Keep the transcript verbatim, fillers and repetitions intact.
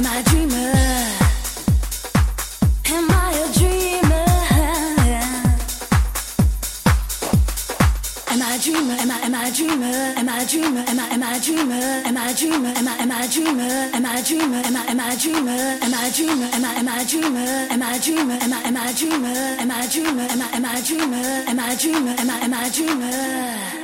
am I a dreamer? Am I a dreamer? Am I a dreamer? Am I am I a dreamer? Am I a dreamer? Am I am I a dreamer? Am I a dreamer? Am I am I a dreamer? Am I a dreamer? Am I am I a dreamer? Am I a dreamer? Am I am I a dreamer? Am I a dreamer? Am I am I a dreamer? Am I a dreamer? Am I am I a dreamer? Am I a dreamer? Am I am I a dreamer?